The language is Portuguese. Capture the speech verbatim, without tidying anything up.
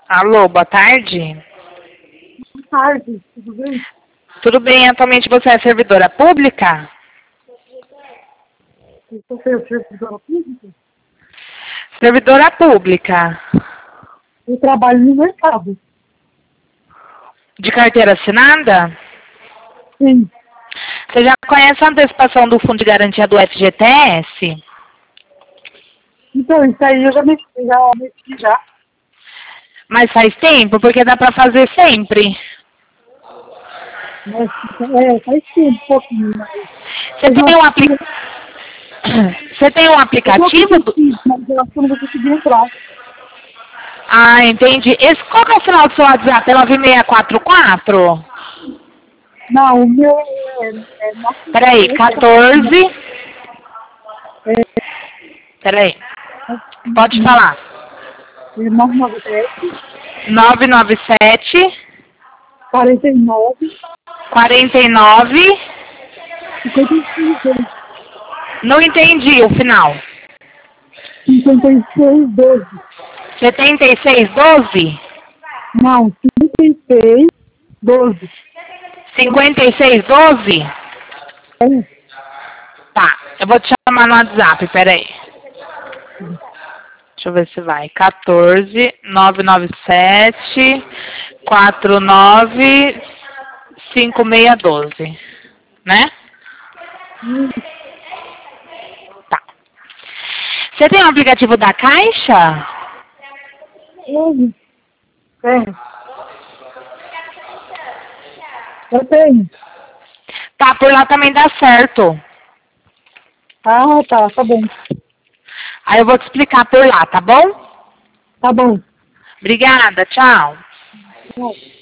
Alô, boa tarde. Boa tarde, tudo bem? Tudo bem, atualmente você é servidora pública? Você é servidora pública? Servidora pública. Eu trabalho no mercado. De carteira assinada? Sim. Você já conhece a antecipação do Fundo de Garantia do F G T S? Então, isso aí eu já mexi, já mexi já. Mas faz tempo, porque dá pra fazer sempre. Mas, é, faz tempo, um pouquinho, mas... Você Eu tem um, já apli... fiz, Você tem um eu tô aplicativo com do... fiz, mas eu acho que eu não vou conseguir entrar. Ah, entendi. Esse, qual que é o final do seu WhatsApp? É nove seis quatro quatro? Não, o meu é... é nosso, Peraí, quatorze... é, Peraí, é, pode falar. é nove nove sete, nove nove sete, quarenta e nove, quarenta e nove... cinquenta e seis, Não entendi o final. cinquenta e seis, doze. setenta e seis doze? Não, cinquenta e seis, doze. cinquenta e seis doze? É. Tá, eu vou te chamar no WhatsApp, peraí. Deixa eu ver se vai. quatorze, nove nove sete, quarenta e nove, cinquenta e seis doze. Né? Hum, Tá. Você tem o aplicativo da Caixa? hum, Tenho. Eu tenho. Tá, por lá também dá certo. Ah, tá, tá bom. Aí eu vou te explicar por lá, tá bom? Tá bom. Obrigada, tchau. Tchau.